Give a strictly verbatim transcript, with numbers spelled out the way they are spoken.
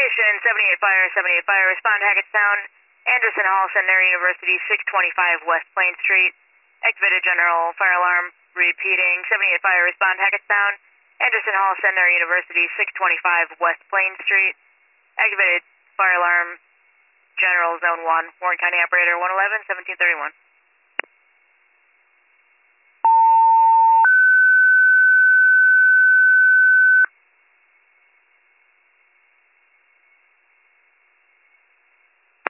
Ignition, seventy-eight Fire, seventy-eight Fire, respond Hackettstown, Anderson Hall, Centenary University, six twenty-five West Plain Street. Activated general fire alarm, repeating, seventy-eight Fire, respond Hackettstown, Anderson Hall, Centenary University, six twenty-five West Plain Street. Activated fire alarm, general zone one, Warren County operator one eleven, seventeen thirty-one.